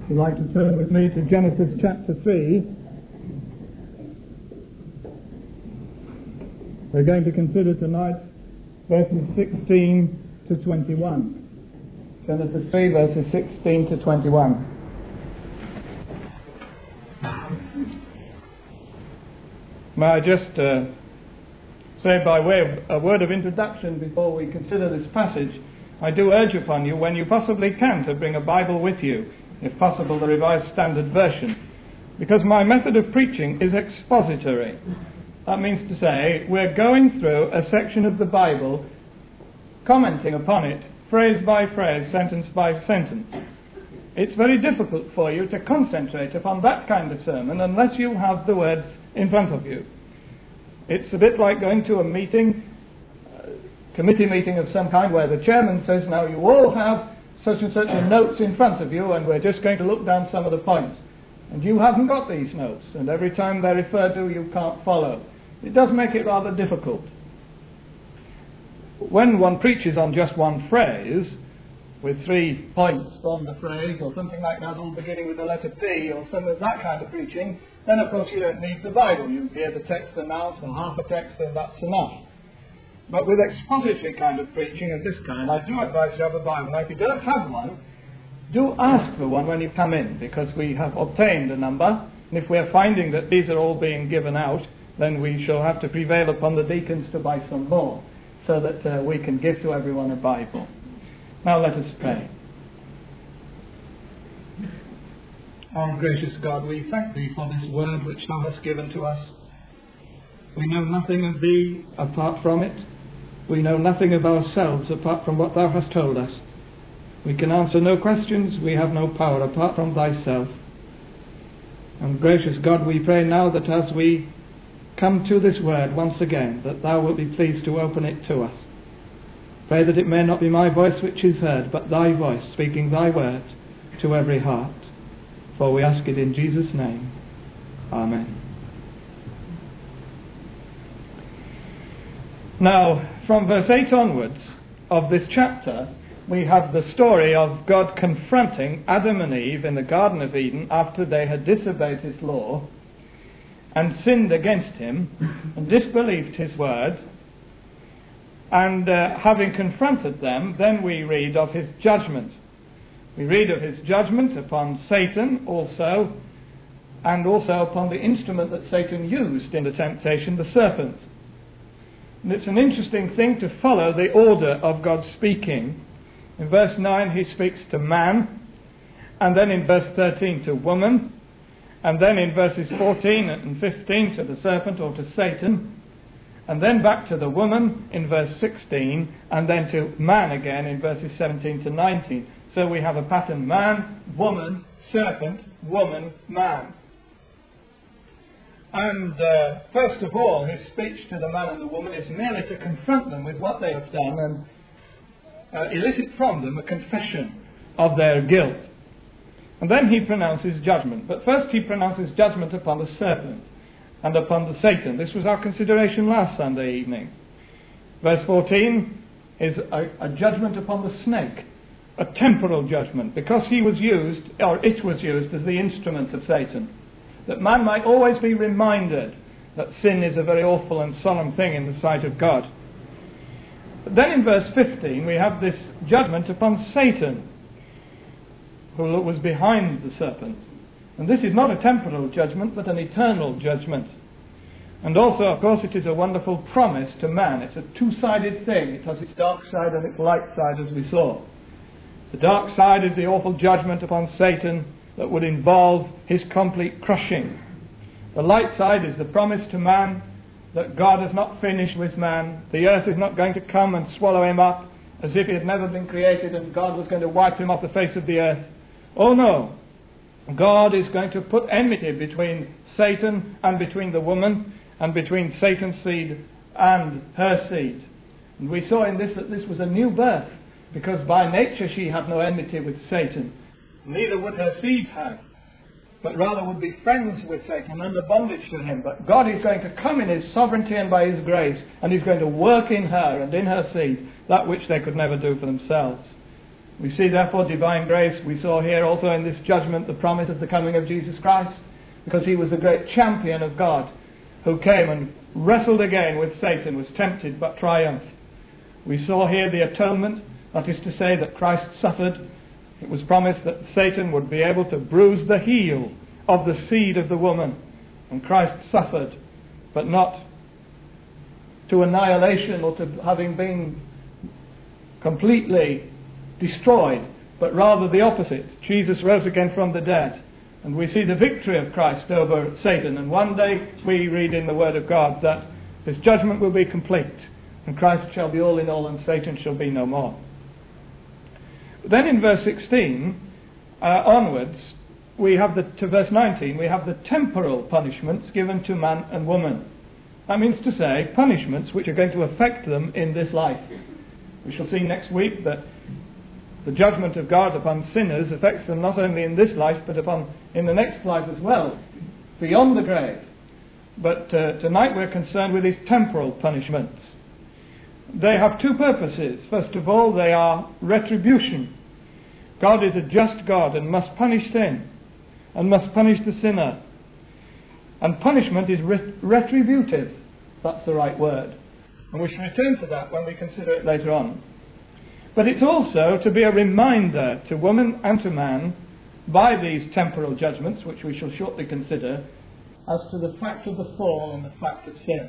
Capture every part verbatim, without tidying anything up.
If you'd like to turn with me to Genesis chapter three, we're going to consider tonight verses sixteen to twenty-one. Genesis three, verses sixteen to twenty-one. May I just uh, say by way of a word of introduction before we consider this passage, I do urge upon you, when you possibly can, to bring a Bible with you, if possible the Revised Standard Version, because my method of preaching is expository. That means to say, we're going through a section of the Bible, commenting upon it, phrase by phrase, sentence by sentence. It's very difficult for you to concentrate upon that kind of sermon unless you have the words in front of you. It's a bit like going to a meeting, a committee meeting of some kind, where the chairman says, now you all have such and such notes in front of you, and we're just going to look down some of the points. And you haven't got these notes, and every time they're referred to, you can't follow. It does make it rather difficult. When one preaches on just one phrase, with three points on the phrase, or something like that, all beginning with the letter P, or some of that kind of preaching, then of course you don't need the Bible. You hear the text announced, or half a text, and that's enough. But with expository kind of preaching of this kind, I do advise you to have a Bible. Now, if you don't have one, do ask for one when you come in, because we have obtained a number, and if we're finding that these are all being given out, then we shall have to prevail upon the deacons to buy some more, so that uh, we can give to everyone a Bible. Now let us pray. Our gracious God, we thank Thee for this word which Thou hast given to us. We know nothing of Thee apart from it. We know nothing of ourselves apart from what Thou hast told us. We can answer no questions. We have no power apart from Thyself. And gracious God, we pray now that as we come to this word once again, that Thou wilt be pleased to open it to us. Pray that it may not be my voice which is heard, but Thy voice speaking Thy word to every heart. For we ask it in Jesus' name. Amen. Now, from verse eight onwards of this chapter, we have the story of God confronting Adam and Eve in the Garden of Eden after they had disobeyed His law and sinned against Him and disbelieved His word. And uh, having confronted them, then we read of His judgment. We read of His judgment upon Satan also, and also upon the instrument that Satan used in the temptation, the serpent. And it's an interesting thing to follow the order of God's speaking. In verse nine He speaks to man, and then in verse thirteen to woman, and then in verses fourteen and fifteen to the serpent or to Satan, and then back to the woman in verse sixteen, and then to man again in verses seventeen to nineteen. So we have a pattern: man, woman, serpent, woman, man. And uh, first of all, His speech to the man and the woman is merely to confront them with what they have done and uh, elicit from them a confession of their guilt. And then He pronounces judgment. But first He pronounces judgment upon the serpent and upon the Satan. This was our consideration last Sunday evening. Verse fourteen is a, a judgment upon the snake, a temporal judgment, because he was used, or it was used, as the instrument of Satan. That man might always be reminded that sin is a very awful and solemn thing in the sight of God. But then in verse fifteen we have this judgment upon Satan, who was behind the serpent. And this is not a temporal judgment, but an eternal judgment. And also, of course, it is a wonderful promise to man. It's a two-sided thing. It has its dark side and its light side, as we saw. The dark side is the awful judgment upon Satan that would involve his complete crushing. The light side is the promise to man that God has not finished with man. The earth is not going to come and swallow him up as if he had never been created and God was going to wipe him off the face of the earth. Oh no! God is going to put enmity between Satan and between the woman, and between Satan's seed and her seed. And we saw in this that this was a new birth, because by nature she had no enmity with Satan. Neither would her seed have, but rather would be friends with Satan, under bondage to him. But God is going to come in His sovereignty and by His grace, and He's going to work in her and in her seed that which they could never do for themselves. We see therefore divine grace. We saw here also in this judgment the promise of the coming of Jesus Christ, because he was the great champion of God who came and wrestled again with Satan, was tempted but triumphed. We saw here the atonement, that is to say that Christ suffered. It was promised that Satan would be able to bruise the heel of the seed of the woman. And Christ suffered, but not to annihilation or to having been completely destroyed, but rather the opposite. Jesus rose again from the dead. And we see the victory of Christ over Satan. And one day we read in the Word of God that his judgment will be complete, and Christ shall be all in all, and Satan shall be no more. Then in verse sixteen uh, onwards, we have the, to verse nineteen, we have the temporal punishments given to man and woman. That means to say, punishments which are going to affect them in this life. We shall see next week that the judgment of God upon sinners affects them not only in this life, but upon in the next life as well, beyond the grave. But uh, tonight we're concerned with these temporal punishments. They have two purposes. First of all, they are retribution. God is a just God and must punish sin, and must punish the sinner. And punishment is ret- retributive. That's the right word. And we shall return to that when we consider it later on. But it's also to be a reminder to woman and to man by these temporal judgments, which we shall shortly consider, as to the fact of the fall and the fact of sin.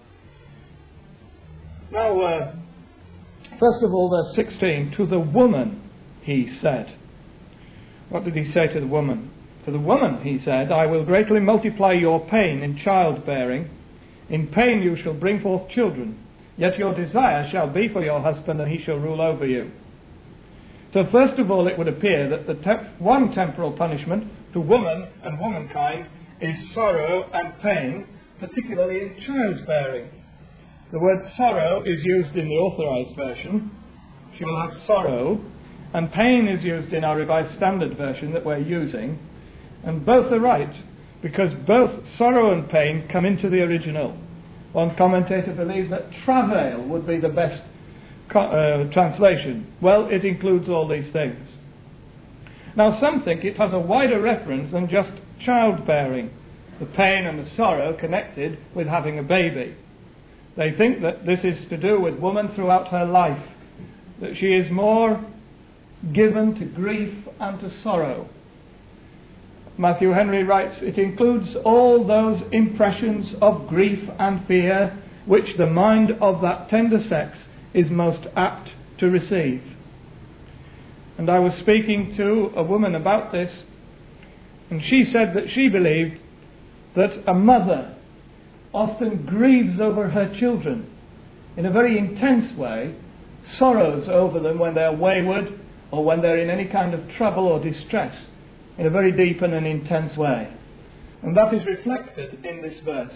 Now, uh, first of all, verse sixteen, to the woman he said. What did he say to the woman? To the woman he said, I will greatly multiply your pain in childbearing. In pain you shall bring forth children. Yet your desire shall be for your husband, and he shall rule over you. So first of all, it would appear that the te- one temporal punishment to woman and womankind is sorrow and pain, particularly in childbearing. The word sorrow is used in the Authorized Version. She will have sorrow. And pain is used in our Revised Standard Version that we're using. And both are right, because both sorrow and pain come into the original. One commentator believes that travail would be the best co- uh, translation. Well, it includes all these things. Now, some think it has a wider reference than just childbearing, the pain and the sorrow connected with having a baby. They think that this is to do with woman throughout her life, that she is more given to grief and to sorrow. Matthew Henry writes, it includes all those impressions of grief and fear which the mind of that tender sex is most apt to receive. And I was speaking to a woman about this, and she said that she believed that a mother often grieves over her children in a very intense way, sorrows over them when they're wayward or when they're in any kind of trouble or distress, in a very deep and an intense way. And that is reflected in this verse.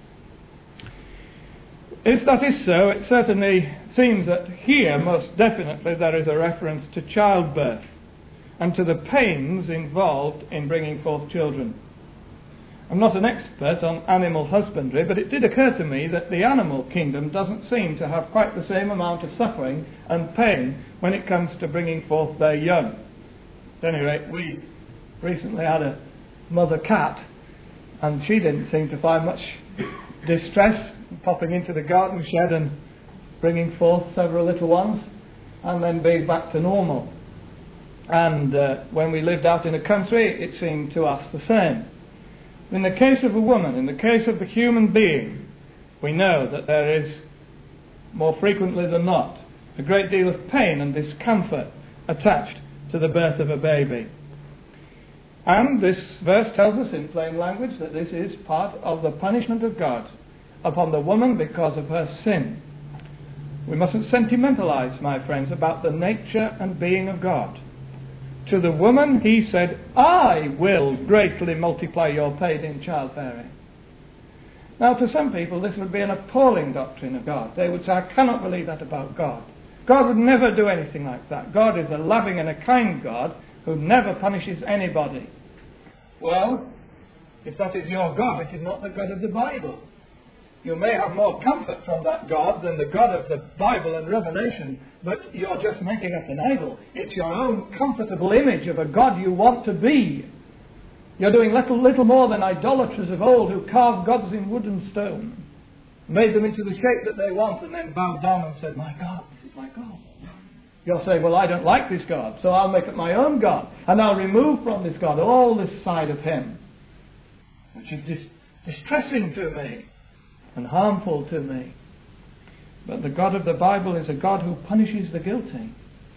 If that is so, it certainly seems that here most definitely there is a reference to childbirth and to the pains involved in bringing forth children. I'm not an expert on animal husbandry, but it did occur to me that the animal kingdom doesn't seem to have quite the same amount of suffering and pain when it comes to bringing forth their young. At any rate, we recently had a mother cat, and she didn't seem to find much distress popping into the garden shed and bringing forth several little ones and then being back to normal. And uh, when we lived out in the country, it seemed to us the same. In the case of a woman, in the case of the human being, we know that there is, more frequently than not, a great deal of pain and discomfort attached to the birth of a baby. And this verse tells us in plain language that this is part of the punishment of God upon the woman because of her sin. We mustn't sentimentalize, my friends, about the nature and being of God. To the woman he said, I will greatly multiply your pain in childbearing. Now, to some people this would be an appalling doctrine of God. They would say, I cannot believe that about God. God would never do anything like that. God is a loving and a kind God who never punishes anybody. Well, if that is your God, it is not the God of the Bible. You may have more comfort from that God than the God of the Bible and Revelation, but you're just making up an idol. It's your own comfortable image of a God you want to be. You're doing little, little more than idolaters of old who carved gods in wood and stone, made them into the shape that they want, and then bowed down and said, my God, this is my God. You'll say, well, I don't like this God, so I'll make up my own God, and I'll remove from this God all this side of him, which is dis- distressing to me and harmful to me. But the God of the Bible is a God who punishes the guilty.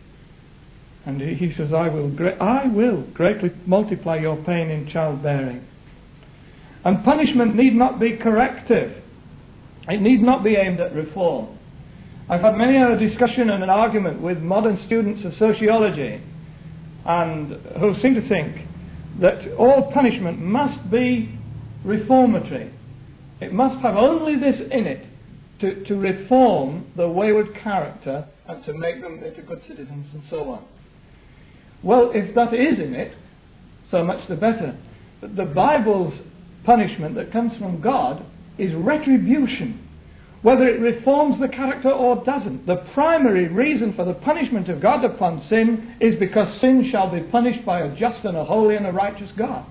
And he says, I will, gra- I will greatly multiply your pain in childbearing. And punishment need not be corrective. It need not be aimed at reform. I've had many a discussion and an argument with modern students of sociology, and who seem to think that all punishment must be reformatory. It must have only this in it to, to reform the wayward character and to make them into good citizens and so on. Well, if that is in it, so much the better. But the Bible's punishment that comes from God is retribution. Whether it reforms the character or doesn't, the primary reason for the punishment of God upon sin is because sin shall be punished by a just and a holy and a righteous God.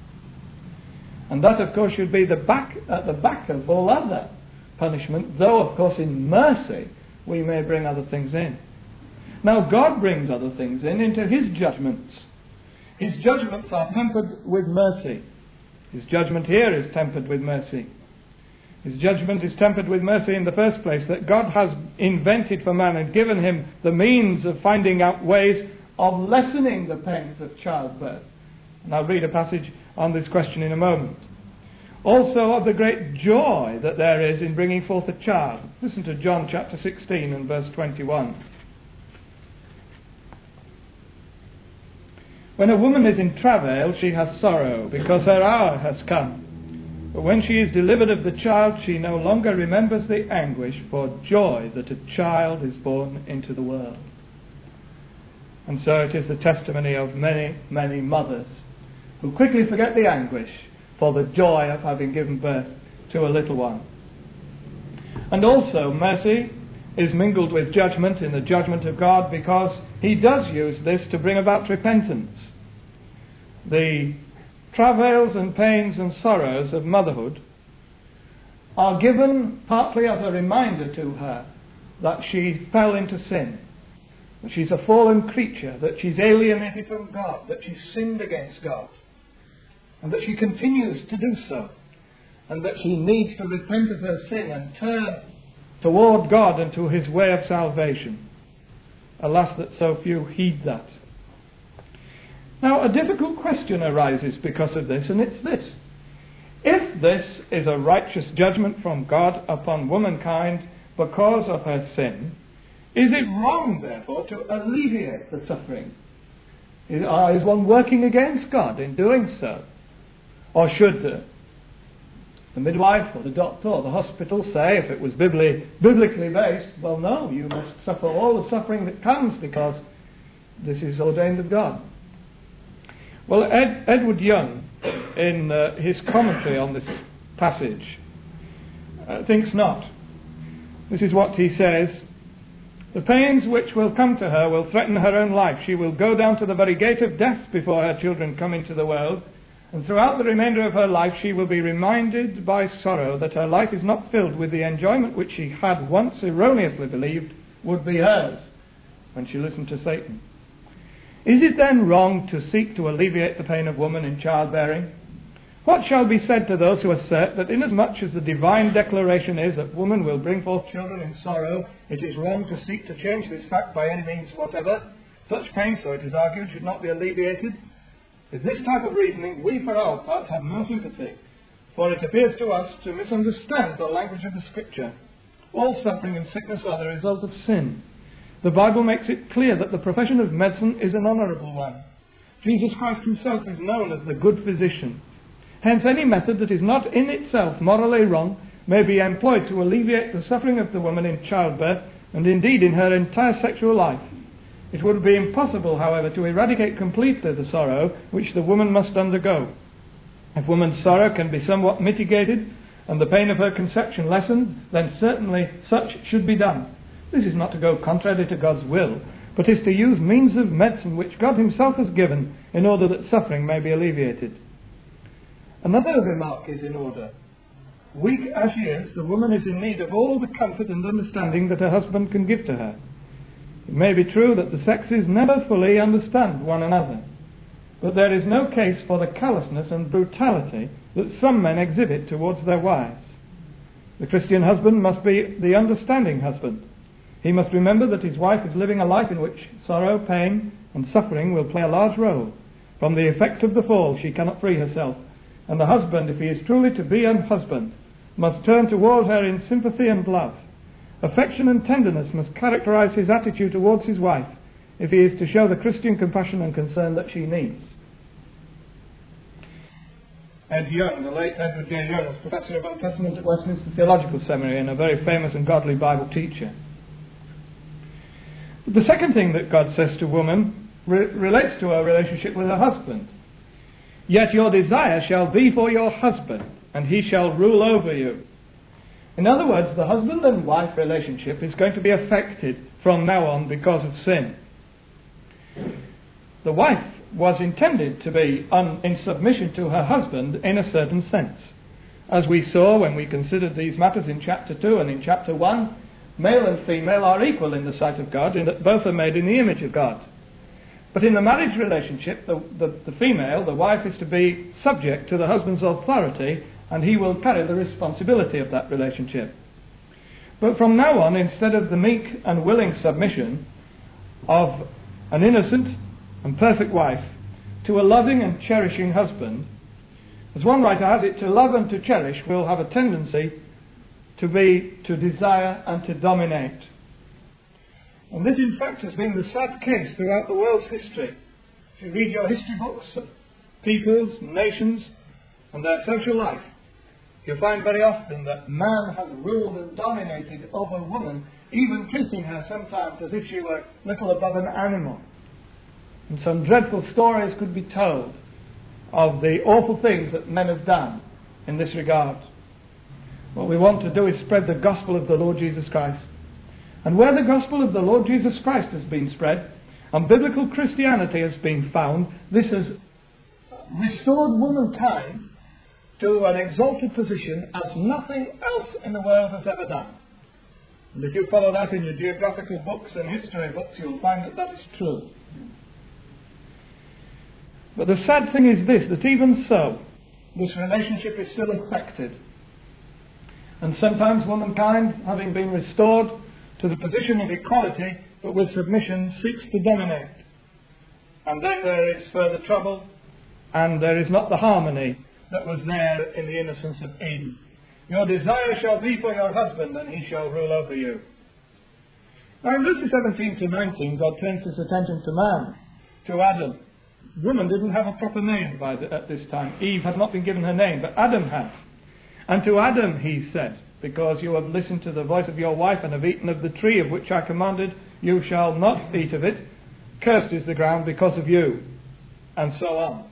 And that, of course, should be the back, at the back of all other punishment, though, of course, in mercy we may bring other things in. Now, God brings other things in into his judgments. His judgments are tempered with mercy. His judgment here is tempered with mercy. His judgment is tempered with mercy in the first place, that God has invented for man and given him the means of finding out ways of lessening the pains of childbirth. And I'll read a passage on this question in a moment. Also of the great joy that there is in bringing forth a child. Listen to John chapter sixteen and verse twenty-one. When a woman is in travail, she has sorrow, because her hour has come. But when she is delivered of the child, she no longer remembers the anguish for joy that a child is born into the world. And so it is the testimony of many, many mothers who quickly forget the anguish for the joy of having given birth to a little one. And also mercy is mingled with judgment in the judgment of God, because he does use this to bring about repentance. The travails and pains and sorrows of motherhood are given partly as a reminder to her that she fell into sin, that she's a fallen creature, that she's alienated from God, that she's sinned against God, and that she continues to do so, and that she needs to repent of her sin and turn toward God and to his way of salvation. Alas, that so few heed that. Now, a difficult question arises because of this, and it's this. If this is a righteous judgment from God upon womankind because of her sin, is it wrong, therefore, to alleviate the suffering? Is, uh, is one working against God in doing so? Or should the, the midwife or the doctor or the hospital say, if it was biblically, biblically based, well, no, you must suffer all the suffering that comes because this is ordained of God? Well, Ed, Edward Young, in uh, his commentary on this passage, uh, thinks not. This is what he says. The pains which will come to her will threaten her own life. She will go down to the very gate of death before her children come into the world. And throughout the remainder of her life she will be reminded by sorrow that her life is not filled with the enjoyment which she had once erroneously believed would be hers when she listened to Satan. Is it then wrong to seek to alleviate the pain of woman in childbearing? What shall be said to those who assert that inasmuch as the divine declaration is that woman will bring forth children in sorrow, it is wrong to seek to change this fact by any means whatever? Such pain, so it is argued, should not be alleviated. With this type of reasoning, we for our part have no sympathy, for it appears to us to misunderstand the language of the Scripture. All suffering and sickness are the result of sin. The Bible makes it clear that the profession of medicine is an honourable one. Jesus Christ himself is known as the good physician. Hence, any method that is not in itself morally wrong may be employed to alleviate the suffering of the woman in childbirth, and indeed in her entire sexual life. It would be impossible, however, to eradicate completely the sorrow which the woman must undergo. If woman's sorrow can be somewhat mitigated, and the pain of her conception lessened, then certainly such should be done. This is not to go contrary to God's will, but is to use means of medicine which God himself has given in order that suffering may be alleviated. Another remark is in order. Weak as she is, the woman is in need of all the comfort and understanding that her husband can give to her. It may be true that the sexes never fully understand one another, but there is no case for the callousness and brutality that some men exhibit towards their wives. The Christian husband must be the understanding husband. He must remember that his wife is living a life in which sorrow, pain, and suffering will play a large role. From the effect of the fall she cannot free herself, and the husband, if he is truly to be a husband, must turn toward her in sympathy and love. Affection and tenderness must characterize his attitude towards his wife, if he is to show the Christian compassion and concern that she needs. Ed Young, the late Edward J. Young, was Professor of Old Testament at Westminster Theological Seminary and a very famous and godly Bible teacher. The second thing that God says to woman re- relates to her relationship with her husband. Yet your desire shall be for your husband, and he shall rule over you. In other words, the husband and wife relationship is going to be affected from now on because of sin. The wife was intended to be un- in submission to her husband in a certain sense. As we saw when we considered these matters in chapter two and in chapter one, male and female are equal in the sight of God in that both are made in the image of God. But in the marriage relationship, the, the, the female, the wife, is to be subject to the husband's authority, and he will carry the responsibility of that relationship. But from now on, instead of the meek and willing submission of an innocent and perfect wife to a loving and cherishing husband, as one writer has it, to love and to cherish will have a tendency to be to desire and to dominate. And this, in fact, has been the sad case throughout the world's history. If you read your history books of peoples, nations, and their social life, you'll find very often that man has ruled and dominated over woman, even treating her sometimes as if she were little above an animal. And some dreadful stories could be told of the awful things that men have done in this regard. What we want to do is spread the gospel of the Lord Jesus Christ. And where the gospel of the Lord Jesus Christ has been spread, and biblical Christianity has been found, this has restored womankind to an exalted position as nothing else in the world has ever done. And if you follow that in your geographical books and history books, you'll find that that is true. But the sad thing is this, that even so, this relationship is still affected. And sometimes womankind, having been restored to the position of equality, but with submission, seeks to dominate. And then there is further trouble, and there is not the harmony that was there in the innocence of Eden. Your desire shall be for your husband, and he shall rule over you. Now in verses seventeen to nineteen, God turns his attention to man, to Adam. Woman didn't have a proper name by the, at this time. Eve had not been given her name, but Adam had. And to Adam he said, because you have listened to the voice of your wife and have eaten of the tree of which I commanded, you shall not eat of it. Cursed is the ground because of you. And so on.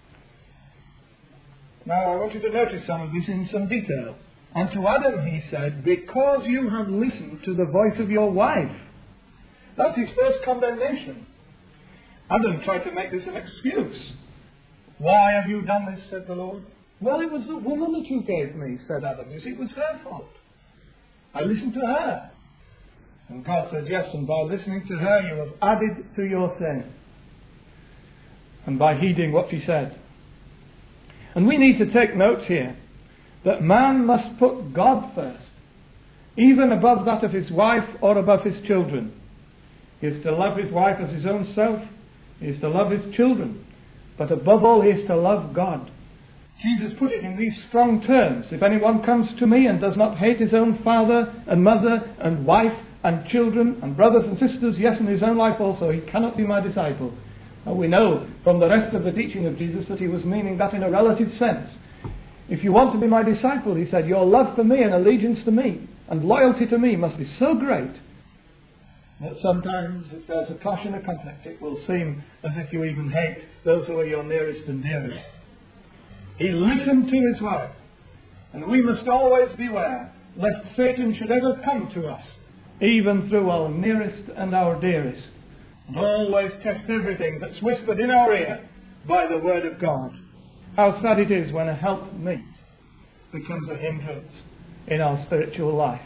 Now I want you to notice some of this in some detail. And to Adam he said, because you have listened to the voice of your wife. That's his first condemnation. Adam tried to make this an excuse. Why have you done this, said the Lord. Well, it was the woman that you gave me, said Adam. You see, it was her fault. I listened to her. And God says, yes, and by listening to her you have added to your sin. And by heeding what she said. And we need to take note here that man must put God first, even above that of his wife or above his children. He is to love his wife as his own self. He is to love his children. But above all, he is to love God. Jesus put it in these strong terms. If anyone comes to me and does not hate his own father and mother and wife and children and brothers and sisters, yes, and his own life also, he cannot be my disciple. And we know from the rest of the teaching of Jesus that he was meaning that in a relative sense. If you want to be my disciple, he said, your love for me and allegiance to me and loyalty to me must be so great that sometimes if there's a clash and a conflict, it will seem as if you even hate those who are your nearest and dearest. He listened to his wife, And we must always beware lest Satan should ever come to us, even through our nearest and our dearest, and always test everything that's whispered in our ear by the Word of God. How sad it is when a helpmeet becomes a hindrance in our spiritual life.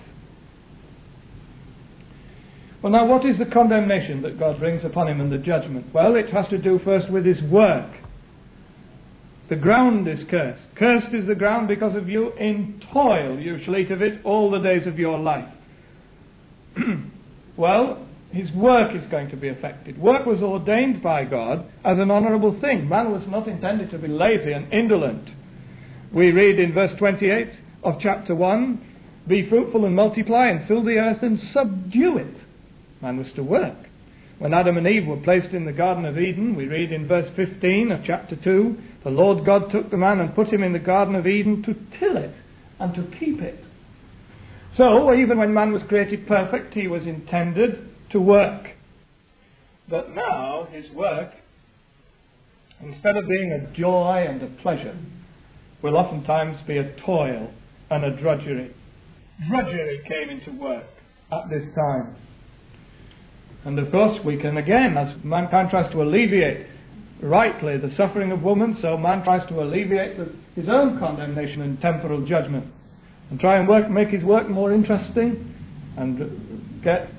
Well, now, what is the condemnation that God brings upon him and the judgment? Well, it has to do first with his work. The ground is cursed. Cursed is the ground because of you. In toil you shall eat of it all the days of your life. Well, his work is going to be affected. Work was ordained by God as an honourable thing. Man was not intended to be lazy and indolent. We read in verse twenty-eight of chapter one, "Be fruitful and multiply and fill the earth and subdue it." Man was to work. When Adam and Eve were placed in the Garden of Eden, we read in verse fifteen of chapter two, "The Lord God took the man and put him in the Garden of Eden to till it and to keep it." So, even when man was created perfect, he was intended to work. But now, his work, instead of being a joy and a pleasure, will oftentimes be a toil and a drudgery. Drudgery came into work at this time. And of course, we can again, as mankind tries to alleviate rightly the suffering of woman, so man tries to alleviate the, his own condemnation and temporal judgment, and try and work, make his work more interesting, and get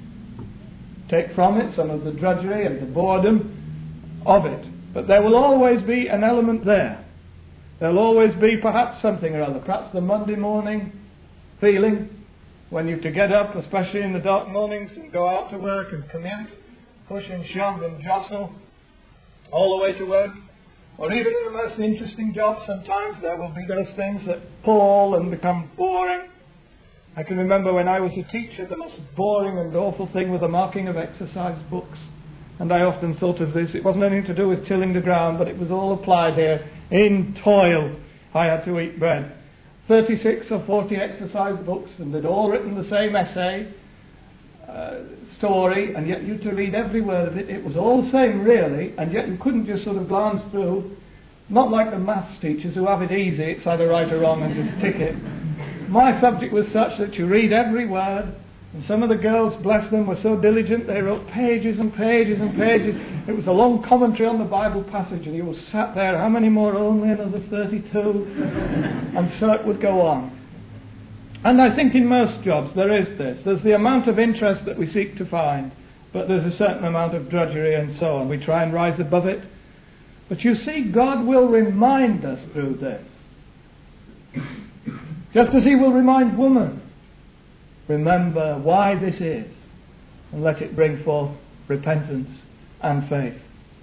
take from it some of the drudgery and the boredom of it. But there will always be an element there. There will always be perhaps something or other, perhaps the Monday morning feeling when you have to get up, especially in the dark mornings, and go out to work and commute, push and shove and jostle all the way to work. Or even in the most interesting jobs, sometimes there will be those things that pall and become boring. I can remember when I was a teacher, the most boring and awful thing was the marking of exercise books. And I often thought of this. It wasn't anything to do with tilling the ground, but it was all applied here. In toil, I had to eat bread. thirty-six or forty exercise books, and they'd all written the same essay, uh, story, and yet you had to read every word of it. It was all the same, really, and yet you couldn't just sort of glance through. Not like the maths teachers who have it easy, it's either right or wrong and just tick it. My subject was such that you read every word, and some of the girls, bless them, were so diligent, they wrote pages and pages and pages. It was a long commentary on the Bible passage, and you were sat there, how many more? Only another thirty-two. And so it would go on. And I think in most jobs there is this. There's the amount of interest that we seek to find, but there's a certain amount of drudgery and so on. We try and rise above it. But you see, God will remind us through this. Just as he will remind woman, remember why this is, and let it bring forth repentance and faith.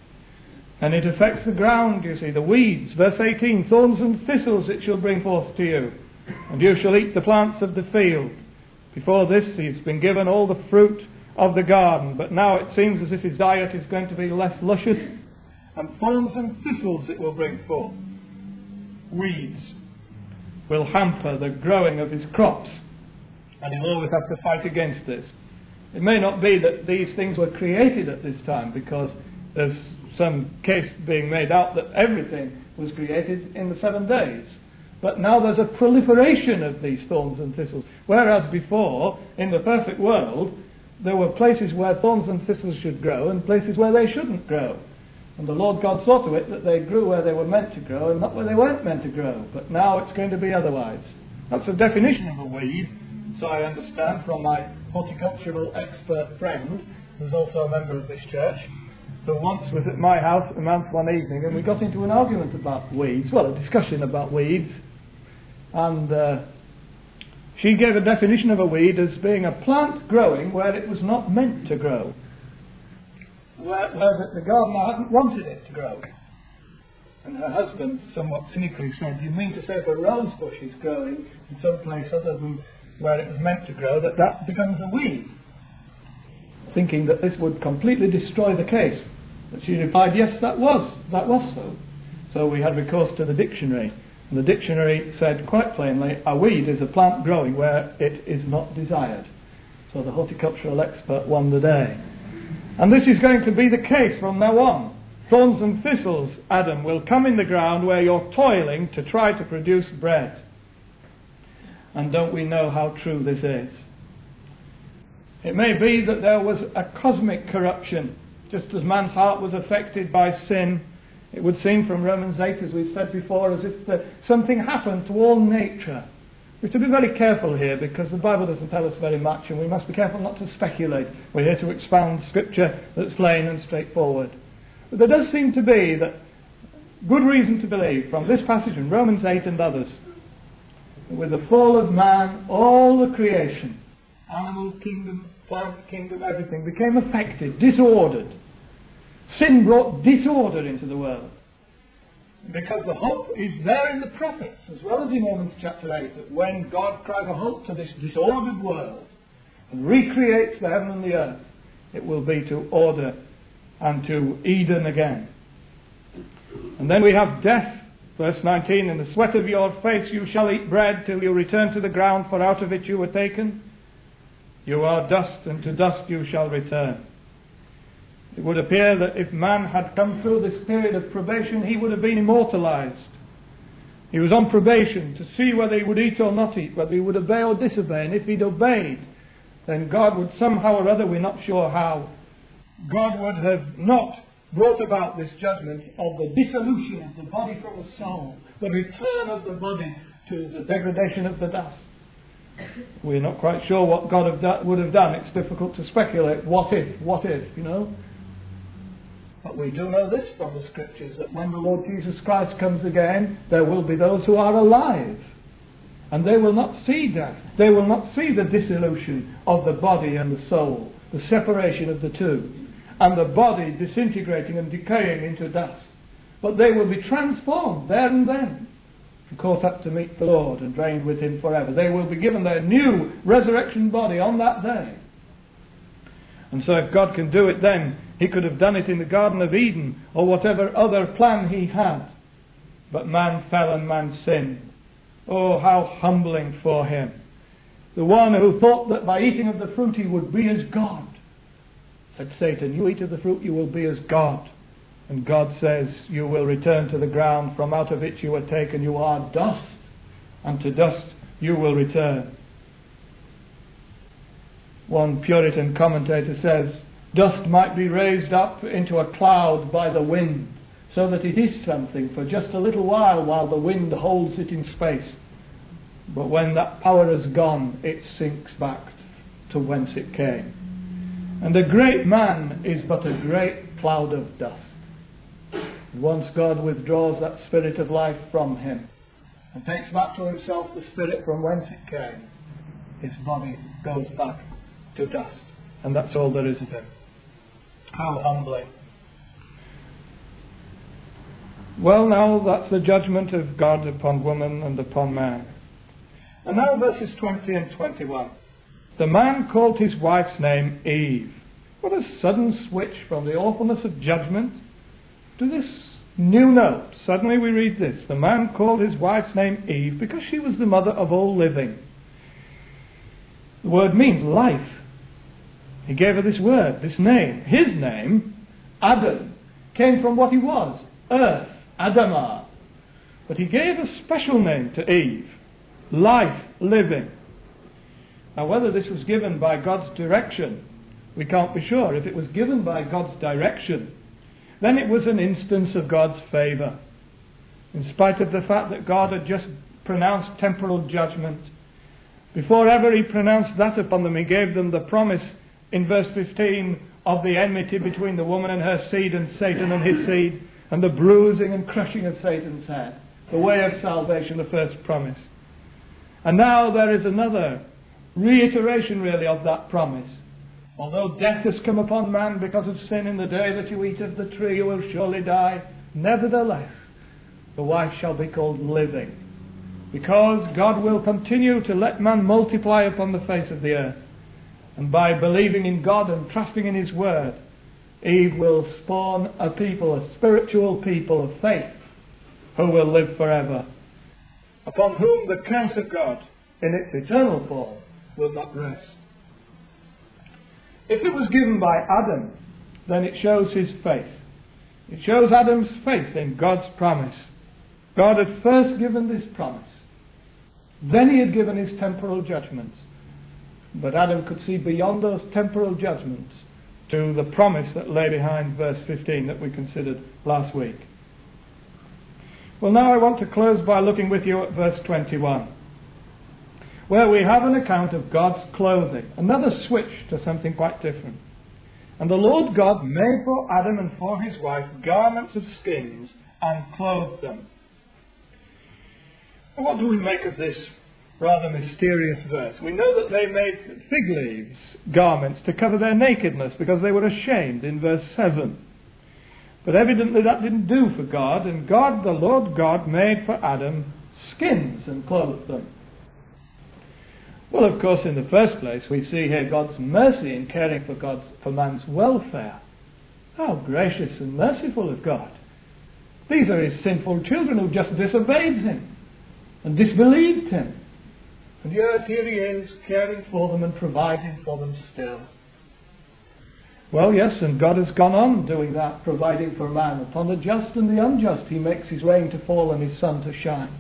And it affects the ground, you see, the weeds. Verse eighteen, "Thorns and thistles it shall bring forth to you, and you shall eat the plants of the field." Before this he's been given all the fruit of the garden, but now it seems as if his diet is going to be less luscious. And thorns and thistles it will bring forth. Weeds will hamper the growing of his crops, and he'll always have to fight against this. It may not be that these things were created at this time, because there's some case being made out that everything was created in the seven days. But now there's a proliferation of these thorns and thistles. Whereas before, in the perfect world, there were places where thorns and thistles should grow and places where they shouldn't grow. And the Lord God saw to it that they grew where they were meant to grow and not where they weren't meant to grow. But now it's going to be otherwise. That's the definition of a weed, so I understand from my horticultural expert friend, who's also a member of this church, who once was at my house a month one evening, and we got into an argument about weeds, well, a discussion about weeds, and uh, she gave a definition of a weed as being a plant growing where it was not meant to grow, where, where the gardener hadn't wanted it to grow. And her husband somewhat cynically said, "You mean to say if a rose bush is growing in some place other than where it was meant to grow, that that becomes a weed?" Thinking that this would completely destroy the case. But she replied, yes, that was, that was so. So we had recourse to the dictionary. And the dictionary said quite plainly, a weed is a plant growing where it is not desired. So the horticultural expert won the day. And this is going to be the case from now on. Thorns and thistles, Adam, will come in the ground where you're toiling to try to produce bread. And don't we know how true this is? It may be that there was a cosmic corruption, just as man's heart was affected by sin. It would seem from Romans eight, as we've said before, as if the, something happened to all nature. We have to be very careful here, because the Bible doesn't tell us very much, and we must be careful not to speculate. We're here to expound Scripture that's plain and straightforward. But there does seem to be that good reason to believe from this passage in Romans eight and others, that with the fall of man, all the creation, animal kingdom, plant kingdom, everything became affected, disordered. Sin brought disorder into the world. Because the hope is there in the prophets, as well as in Romans chapter eight, that when God cries a hope to this disordered world and recreates the heaven and the earth, it will be to order and to Eden again. And then we have death. Verse nineteen, in the sweat of your face you shall eat bread till you return to the ground, for out of it you were taken. You are dust, and to dust you shall return. It would appear that if man had come through this period of probation, he would have been immortalized. He was on probation to see whether he would eat or not eat, whether he would obey or disobey. And if he'd obeyed, then God would somehow or other, we're not sure how, God would have not brought about this judgment of the dissolution of the body from the soul, the return of the body to the degradation of the dust. We're not quite sure what God have do- would have done. It's difficult to speculate. What if? What if? You know? But we do know this from the Scriptures, that when the Lord Jesus Christ comes again, there will be those who are alive. And they will not see death. They will not see the dissolution of the body and the soul, the separation of the two, and the body disintegrating and decaying into dust. But they will be transformed there and then, and caught up to meet the Lord and reigned with Him forever. They will be given their new resurrection body on that day. And so if God can do it then, He could have done it in the Garden of Eden, or whatever other plan He had. But man fell and man sinned. Oh, how humbling for him. The one who thought that by eating of the fruit he would be as God. Said Satan, you eat of the fruit, you will be as God. And God says, you will return to the ground, from out of it you were taken, you are dust, and to dust you will return. One Puritan commentator says, dust might be raised up into a cloud by the wind, so that it is something for just a little while, while the wind holds it in space. But when that power is gone, it sinks back to whence it came. And a great man is but a great cloud of dust. Once God withdraws that spirit of life from him and takes back to himself the spirit from whence it came, his body goes back to dust. And that's all there is of him. How humbling. Well, now that's the judgment of God upon woman and upon man. And now verses twenty and twenty-one. The man called his wife's name Eve. What a sudden switch from the awfulness of judgment to this new note. Suddenly we read this. The man called his wife's name Eve because she was the mother of all living. The word means life. He gave her this word, this name. His name, Adam, came from what he was, earth, Adamah. But he gave a special name to Eve, life, living. Now whether this was given by God's direction, we can't be sure. If it was given by God's direction, then it was an instance of God's favour. In spite of the fact that God had just pronounced temporal judgment, before ever he pronounced that upon them, he gave them the promise in verse fifteen of the enmity between the woman and her seed and Satan and his seed, and the bruising and crushing of Satan's head, the way of salvation, the first promise. And now there is another reiteration really of that promise. Although death has come upon man because of sin, in the day that you eat of the tree you will surely die, nevertheless the wife shall be called living, because God will continue to let man multiply upon the face of the earth. And by believing in God and trusting in His word, Eve will spawn a people, a spiritual people of faith, who will live forever, upon whom the curse of God in its eternal form will not rest. If it was given by Adam, then it shows his faith. It shows Adam's faith in God's promise. God had first given this promise. Then he had given his temporal judgments. But Adam could see beyond those temporal judgments to the promise that lay behind verse fifteen that we considered last week. Well, now I want to close by looking with you at verse twenty-one, where we have an account of God's clothing, another switch to something quite different. And the Lord God made for Adam and for his wife garments of skins and clothed them. And what do we make of this rather mysterious verse? We know that they made fig leaves garments to cover their nakedness because they were ashamed in verse seven. But evidently that didn't do for God, and God, the Lord God, made for Adam skins and clothed them. Well, of course, in the first place, we see here God's mercy in caring for God's, for man's welfare. How gracious and merciful of God. These are his sinful children who just disobeyed him and disbelieved him. And yet here he is, caring for them and providing for them still. Well, yes, and God has gone on doing that, providing for man. Upon the just and the unjust he makes his rain to fall and his sun to shine.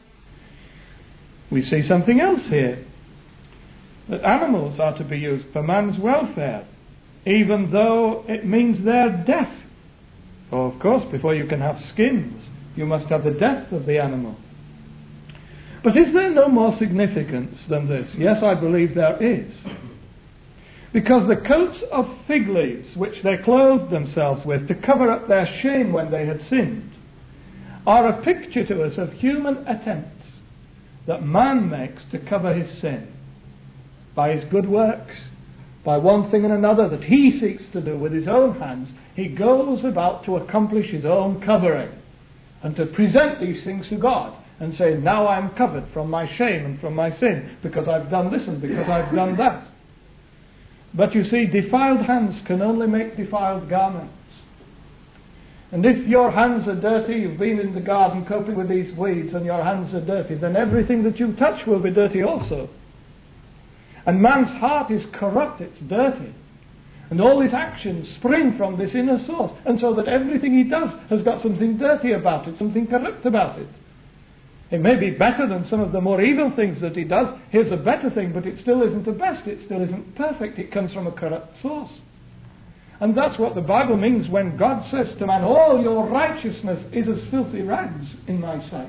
We see something else here. That animals are to be used for man's welfare, even though it means their death. For, of course, before you can have skins, you must have the death of the animal. But is there no more significance than this? Yes, I believe there is. Because the coats of fig leaves, which they clothed themselves with to cover up their shame when they had sinned, are a picture to us of human attempts that man makes to cover his sin. By his good works, by one thing and another that he seeks to do with his own hands, he goes about to accomplish his own covering and to present these things to God and say, now I'm covered from my shame and from my sin because I've done this and because I've done that. But you see, defiled hands can only make defiled garments. And if your hands are dirty, you've been in the garden coping with these weeds and your hands are dirty, then everything that you touch will be dirty also. And man's heart is corrupt, it's dirty. And all his actions spring from this inner source. And so that everything he does has got something dirty about it, something corrupt about it. It may be better than some of the more evil things that he does. Here's a better thing, but it still isn't the best. It still isn't perfect. It comes from a corrupt source. And that's what the Bible means when God says to man, all your righteousness is as filthy rags in my sight.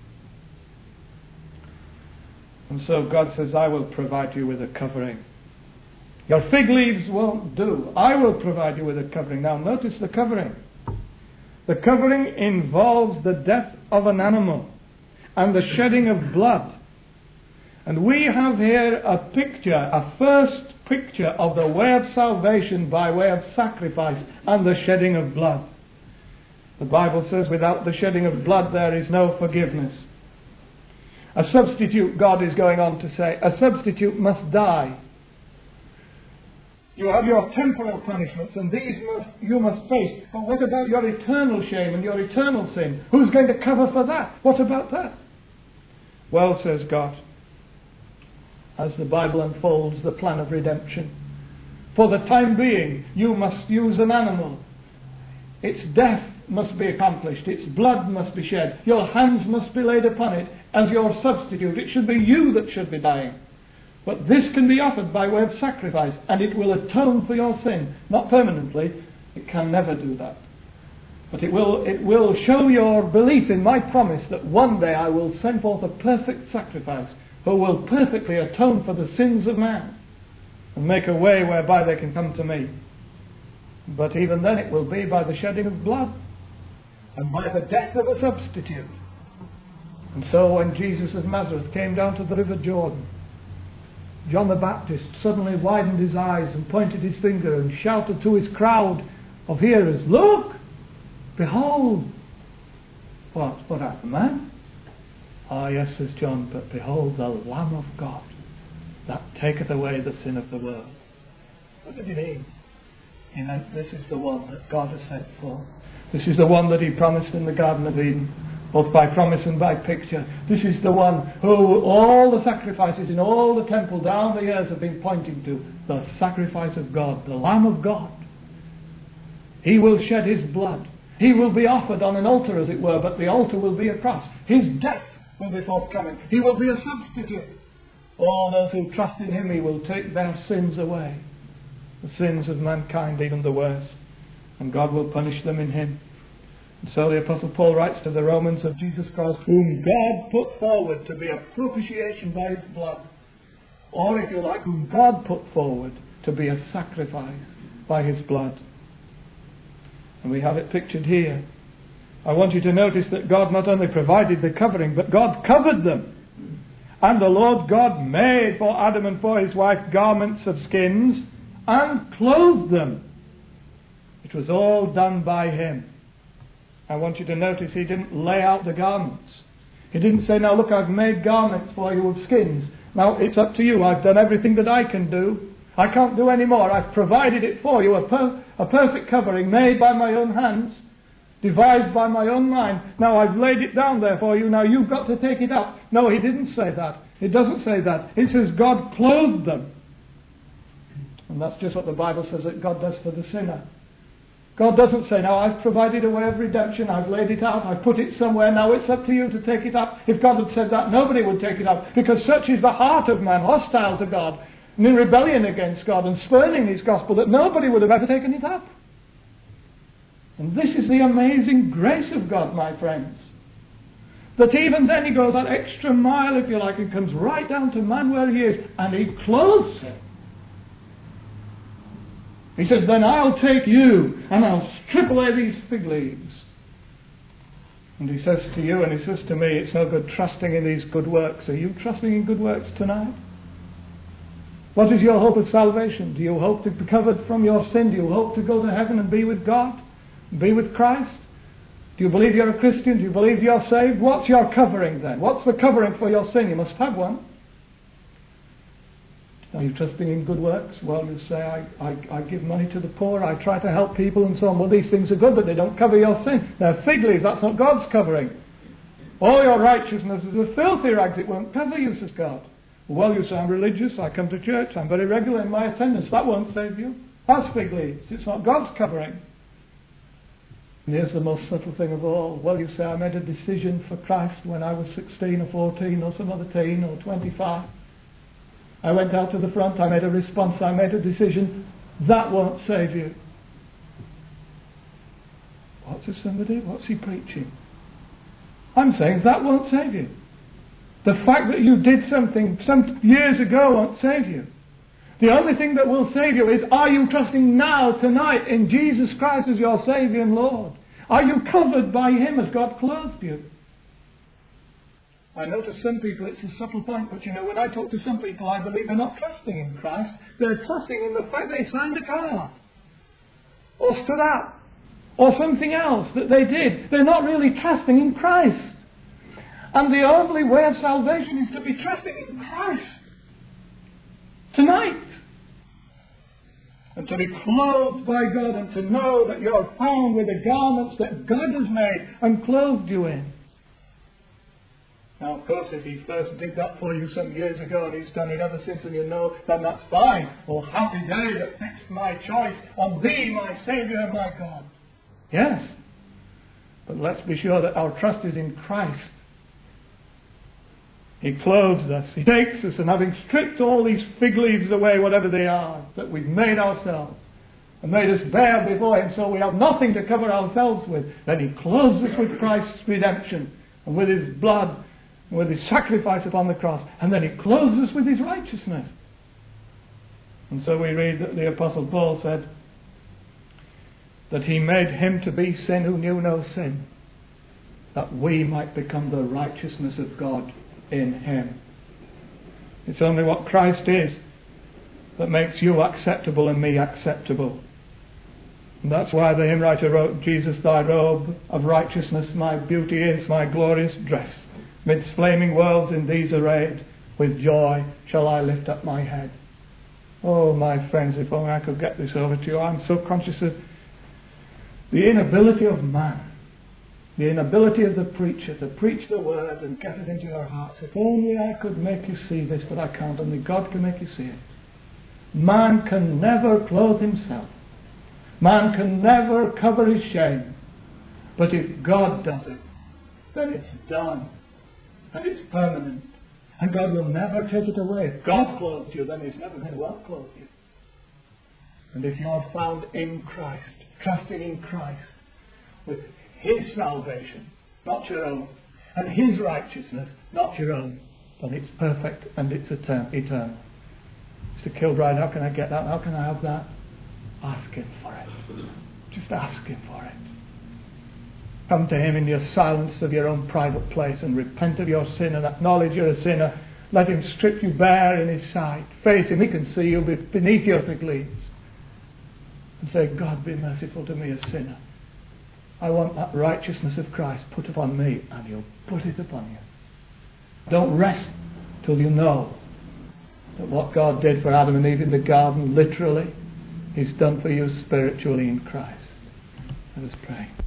And so God says, I will provide you with a covering. Your fig leaves won't do. I will provide you with a covering. Now notice the covering. The covering involves the death of an animal and the shedding of blood. And we have here a picture, a first picture of the way of salvation by way of sacrifice and the shedding of blood. The Bible says without the shedding of blood there is no forgiveness. A substitute, God is going on to say, a substitute must die. You have your temporal punishments and these must, you must face. But what about your eternal shame and your eternal sin? Who's going to cover for that? What about that? Well, says God, as the Bible unfolds the plan of redemption, for the time being you must use an animal. Its death must be accomplished. Its blood must be shed. Your hands must be laid upon it as your substitute. It should be you that should be dying. But this can be offered by way of sacrifice, and it will atone for your sin. Not permanently. It can never do that. But it will, it will show your belief in my promise that one day I will send forth a perfect sacrifice who will perfectly atone for the sins of man and make a way whereby they can come to me. But even then it will be by the shedding of blood and by the death of a substitute. And so when Jesus of Nazareth came down to the River Jordan, John the Baptist suddenly widened his eyes and pointed his finger and shouted to his crowd of hearers, look, behold. What? What happened, man? Ah, yes, says John, but behold the Lamb of God that taketh away the sin of the world. What did he mean? He meant this is the one that God has sent for. This is the one that he promised in the Garden of Eden, both by promise and by picture. This is the one who all the sacrifices in all the temple down the years have been pointing to. The sacrifice of God, the Lamb of God. He will shed his blood. He will be offered on an altar, as it were, but the altar will be a cross. His death will be forthcoming. He will be a substitute. All those who trust in him, he will take their sins away. The sins of mankind, even the worst. And God will punish them in him. And so the Apostle Paul writes to the Romans of Jesus Christ, whom God put forward to be a propitiation by his blood. Or, if you like, whom God put forward to be a sacrifice by his blood. And we have it pictured here. I want you to notice that God not only provided the covering, but God covered them. And the Lord God made for Adam and for his wife garments of skins and clothed them. It was all done by him. I want you to notice he didn't lay out the garments. He didn't say, now look, I've made garments for you of skins. Now it's up to you. I've done everything that I can do. I can't do any more. I've provided it for you, a, per- a perfect covering made by my own hands, devised by my own mind. Now I've laid it down there for you. Now you've got to take it up. No, he didn't say that. It doesn't say that. It says God clothed them. And that's just what the Bible says that God does for the sinner. God doesn't say, now I've provided a way of redemption, I've laid it out, I've put it somewhere, now it's up to you to take it up. If God had said that, nobody would take it up, because such is the heart of man, hostile to God, and in rebellion against God, and spurning his gospel, that nobody would have ever taken it up. And this is the amazing grace of God, my friends. That even then he goes that extra mile, if you like, and comes right down to man where he is, and he clothes him. He says, then I'll take you and I'll strip away these fig leaves. And he says to you and he says to me, it's no good trusting in these good works. Are you trusting in good works tonight? What is your hope of salvation? Do you hope to be covered from your sin? Do you hope to go to heaven and be with God? Be with Christ? Do you believe you're a Christian? Do you believe you're saved? What's your covering then? What's the covering for your sin? You must have one. Are you trusting in good works? Well, you say, I, I, I give money to the poor, I try to help people and so on. Well, these things are good, but they don't cover your sin. They're fig leaves, that's not God's covering. All your righteousness is a filthy rags, it won't cover you, says God. Well, you say, I'm religious, I come to church, I'm very regular in my attendance. That won't save you. That's fig leaves, it's not God's covering. And here's the most subtle thing of all. Well, you say, I made a decision for Christ when I was sixteen or fourteen or some other teen or twenty-five. I went out to the front, I made a response, I made a decision. That won't save you. What's this somebody? What's he preaching? I'm saying that won't save you. The fact that you did something some years ago won't save you. The only thing that will save you is, are you trusting now, tonight, in Jesus Christ as your Saviour and Lord? Are you covered by him as God clothed you? I know to some people it's a subtle point, but you know, when I talk to some people, I believe they're not trusting in Christ. They're trusting in the fact they signed a car, or stood up, or something else that they did. They're not really trusting in Christ. And the only way of salvation is to be trusting in Christ tonight. And to be clothed by God, and to know that you're found with the garments that God has made and clothed you in. Now, of course, if he first did that for you some years ago and he's done it ever since and you know, then that's fine. Oh, happy day that fixed my choice on thee, my Saviour and my God. Yes. But let's be sure that our trust is in Christ. He clothes us. He takes us, and having stripped all these fig leaves away, whatever they are, that we've made ourselves, and made us bare before him so we have nothing to cover ourselves with, then he clothes us with Christ's redemption, and with his blood, with his sacrifice upon the cross, and then he clothes us with his righteousness. And so we read that the Apostle Paul said that he made him to be sin who knew no sin, that we might become the righteousness of God in him. It's only what Christ is that makes you acceptable and me acceptable. And that's why the hymn writer wrote, Jesus, thy robe of righteousness, my beauty is, my glorious dress. Midst flaming worlds in these arrayed, with joy shall I lift up my head. Oh, my friends, if only I could get this over to you. I'm so conscious of the inability of man, the inability of the preacher to preach the word and get it into your hearts. If only I could make you see this, but I can't. Only God can make you see it. Man can never clothe himself. Man can never cover his shame. But if God does it, then it's done. and it's permanent. And God will never take it away. If God clothed you, then He's never going to outclothe you. And if you're found in Christ, trusting in Christ, with His salvation, not your own, and His righteousness, not your own, then it's perfect and it's eternal. Mister Kilbride, how can I get that? How can I have that? Ask Him for it. Just ask Him for it. Come to Him in your silence of your own private place and repent of your sin and acknowledge you're a sinner. Let Him strip you bare in His sight. Face Him. He can see you beneath your thick leaves. And say, God, be merciful to me, a sinner. I want that righteousness of Christ put upon me, and He'll put it upon you. Don't rest till you know that what God did for Adam and Eve in the garden, literally, He's done for you spiritually in Christ. Let us pray.